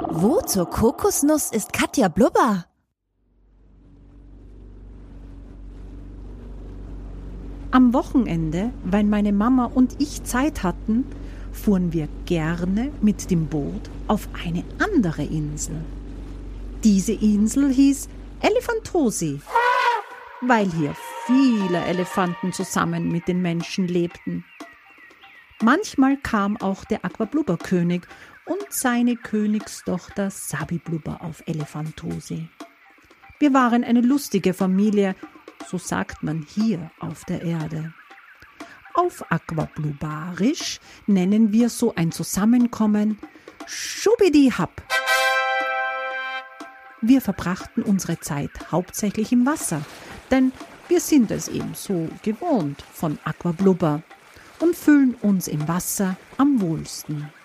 Wo zur Kokosnuss ist Katja Blubber? Am Wochenende, weil meine Mama und ich Zeit hatten, fuhren wir gerne mit dem Boot auf eine andere Insel. Diese Insel hieß Elefantosi, weil hier viele Elefanten zusammen mit den Menschen lebten. Manchmal kam auch der Aquablubber-König und seine Königstochter Sabi Blubber auf Elefantosi. Wir waren eine lustige Familie, so sagt man hier auf der Erde. Auf Aquablubbarisch nennen wir so ein Zusammenkommen Schubidi-Hab. Wir verbrachten unsere Zeit hauptsächlich im Wasser, denn wir sind es eben so gewohnt von Aquablubber und fühlen uns im Wasser am wohlsten.